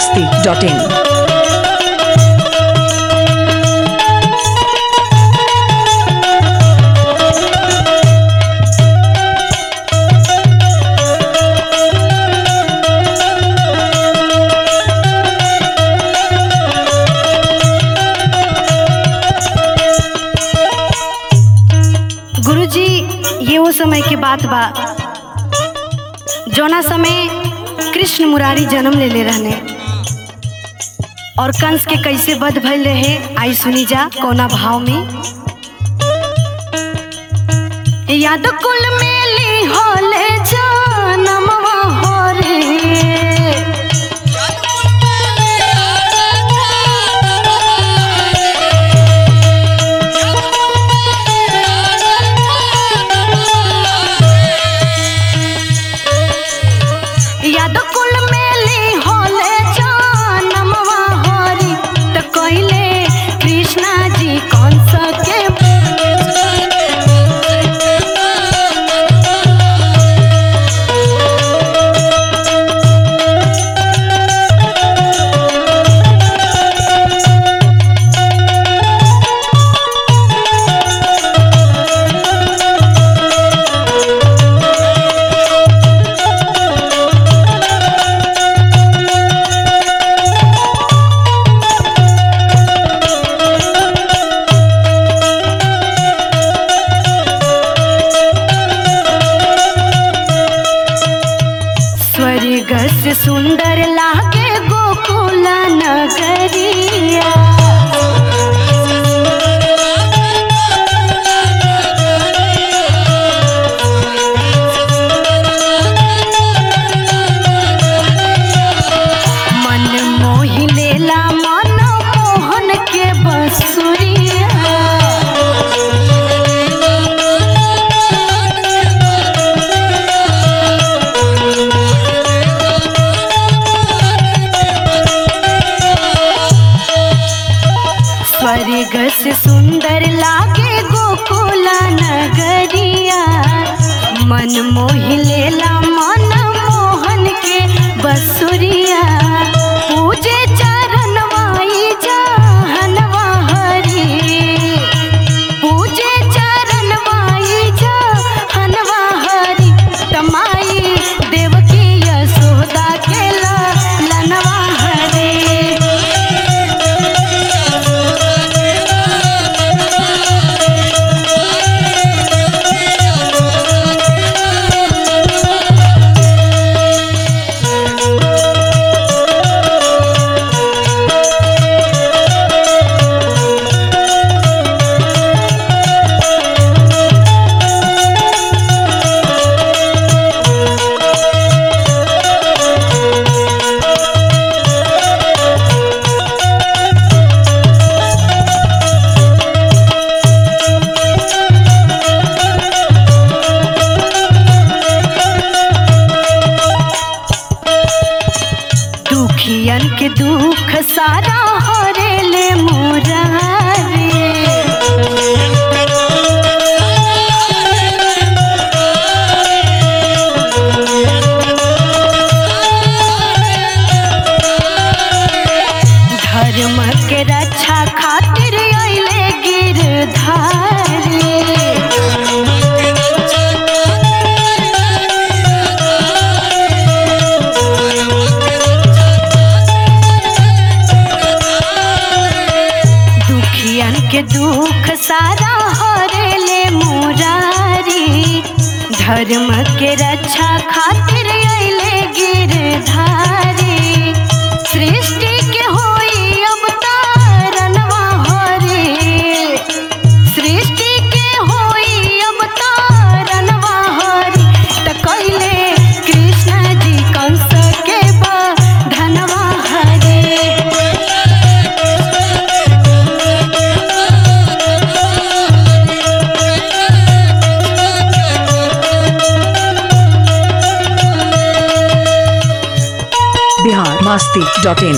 masti.in। गुरुजी, ये वो समय के बात बा जौना समय कृष्ण मुरारी जन्म ले रहने और कंस के कैसे वध भइल रहे। आई सुनी जा कोना भाव में। याद कुल मेली होले जनमवा हो रे, याद कुल मेली होले जनमवा हो रे, त कइले कृष्णा जी कंस के स्वर्ग से सुंदर लागे गोकुल नगरिया, मन मोहि लेला मन मोहन के बसुरिया, स्वर्ग से सुंदर लागे गोकुल नगरिया, मन मोहि लेला मन मोहन के बसुरिया, पूजे चरण माई जहनवा हरि, पूजे चरण माई जहनवा हरि, तमाई देवकी यशोदा के ललनवा हरि। दुखियन के दुख सारा हरेले मुरारी, धर्म के रक्षा खातिर अइले गिरधारी, दुखियन के दुख सारा हरेले मुरारी, धर्म के रक्षा खातिर अइले गिरधारी, सृष्टि के होई अवतारनवा हरि, सृष्टि के होई अवतारनवा हरि, त कइले कृष्ण जी कंस के बंधनवा हरि। बिहार masti.in।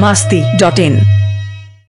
masti.in